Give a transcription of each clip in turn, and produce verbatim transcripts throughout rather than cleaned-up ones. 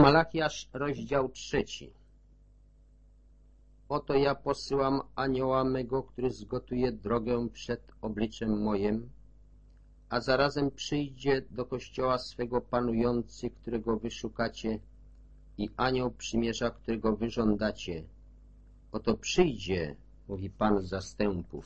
Malachiasz, rozdział trzeci. Oto ja posyłam anioła mego, który zgotuje drogę przed obliczem mojem, a zarazem przyjdzie do kościoła swego panujący, którego wy szukacie, i anioł przymierza, którego wy żądacie. Oto przyjdzie, mówi Pan zastępów.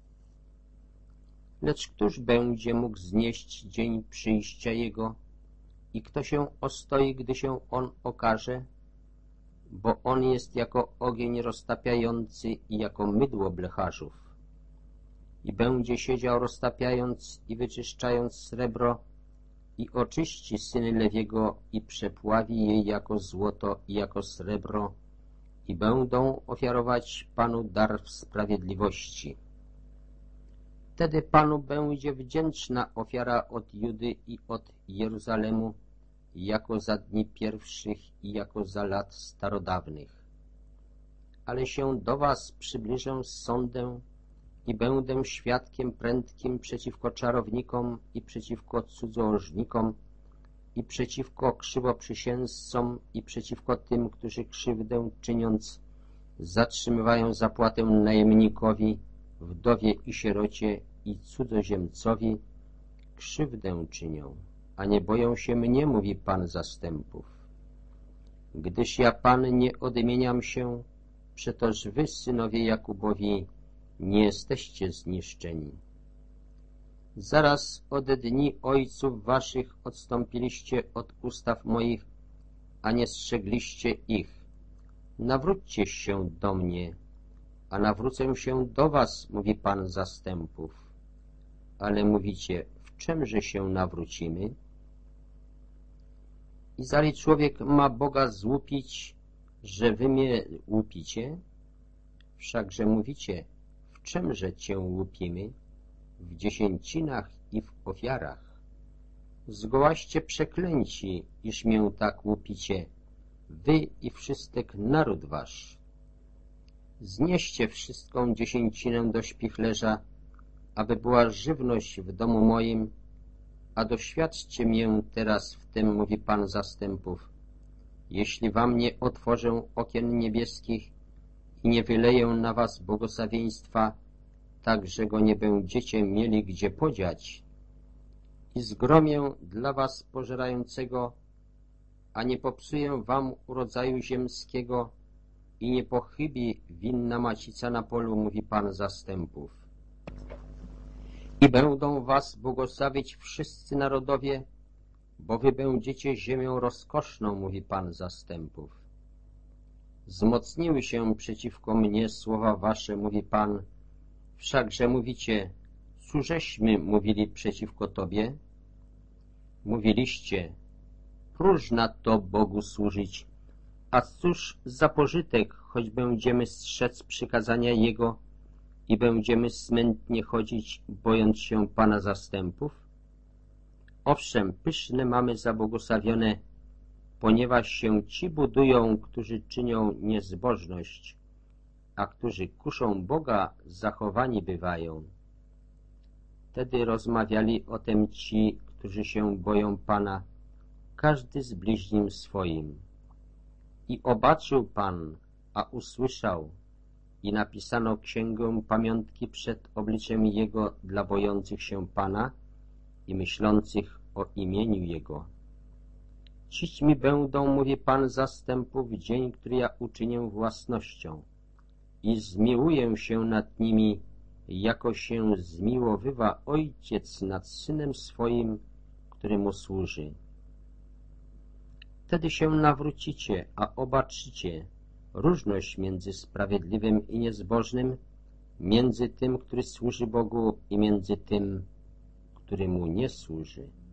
Lecz któż będzie mógł znieść dzień przyjścia Jego i kto się ostoi, gdy się On okaże? Bo On jest jako ogień roztapiający i jako mydło blecharzów. I będzie siedział roztapiając i wyczyszczając srebro i oczyści syny Lewiego i przepławi je jako złoto i jako srebro i będą ofiarować Panu dar w sprawiedliwości. Wtedy Panu będzie wdzięczna ofiara od Judy i od Jeruzalemu, jako za dni pierwszych i jako za lat starodawnych. Ale się do was przybliżę z sądem i będę świadkiem prędkim przeciwko czarownikom i przeciwko cudzołożnikom i przeciwko krzywoprzysięzcom i przeciwko tym, którzy krzywdę czyniąc zatrzymywają zapłatę najemnikowi, wdowie i sierocie i cudzoziemcowi, krzywdę czynią, a nie boją się mnie, mówi Pan zastępów. Gdyż ja, Pan, nie odmieniam się, przetoż wy, synowie Jakubowi, nie jesteście zniszczeni. Zaraz od dni ojców waszych odstąpiliście od ustaw moich, a nie strzegliście ich. Nawróćcie się do mnie, a nawrócę się do was, mówi Pan zastępów. Ale mówicie, w czemże się nawrócimy? I zali człowiek ma Boga złupić, że wy mnie łupicie? Wszakże mówicie, w czemże cię łupimy? W dziesięcinach i w ofiarach. Zgołaście przeklęci, iż mię tak łupicie, wy i wszystek naród wasz. Znieście wszystką dziesięcinę do śpichlerza, aby była żywność w domu moim, a doświadczcie mię teraz w tym, mówi Pan zastępów, jeśli wam nie otworzę okien niebieskich i nie wyleję na was błogosławieństwa, tak, że go nie będziecie mieli gdzie podziać, i zgromię dla was pożerającego, a nie popsuję wam urodzaju ziemskiego i nie pochybi winna macica na polu, mówi Pan zastępów. I będą was błogosławić wszyscy narodowie, bo wy będziecie ziemią rozkoszną, mówi Pan zastępów. Wzmocniły się przeciwko mnie słowa wasze, mówi Pan, wszakże mówicie, cóżeśmy mówili przeciwko Tobie? Mówiliście, próżna to Bogu służyć, a cóż za pożytek, choć będziemy strzec przykazania Jego i będziemy smętnie chodzić, bojąc się Pana zastępów? Owszem, pyszne mamy zabłogosławione, ponieważ się ci budują, którzy czynią niezbożność, a którzy kuszą Boga, zachowani bywają. Wtedy rozmawiali o tym ci, którzy się boją Pana, każdy z bliźnim swoim. I obaczył Pan, a usłyszał, i napisano księgę pamiątki przed obliczem Jego dla bojących się Pana i myślących o imieniu Jego. Cić mi będą, mówi Pan zastępów, dzień, który ja uczynię własnością i zmiłuję się nad nimi, jako się zmiłowywa ojciec nad synem swoim, który mu służy. Wtedy się nawrócicie, a obaczycie różność między sprawiedliwym i niezbożnym, między tym, który służy Bogu i między tym, który mu nie służy.